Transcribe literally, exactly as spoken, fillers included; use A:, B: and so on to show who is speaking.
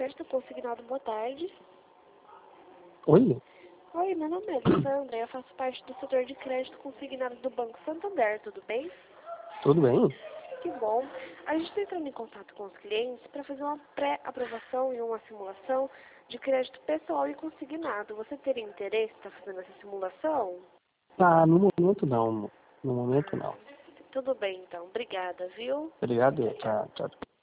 A: crédito consignado, boa tarde.
B: Oi?
A: Oi, meu nome é Alessandra, eu faço parte do setor de crédito consignado do Banco Santander, tudo bem?
B: Tudo bem?
A: Que bom. A gente está entrando em contato com os clientes para fazer uma pré-aprovação e uma simulação de crédito pessoal e consignado. Você teria interesse em estar fazendo essa simulação?
B: Ah, no momento não. No momento
A: Ah,
B: não.
A: tudo bem então. Obrigada, viu?
B: Obrigado.
A: Tchau, tchau.
B: Tchau, tchau.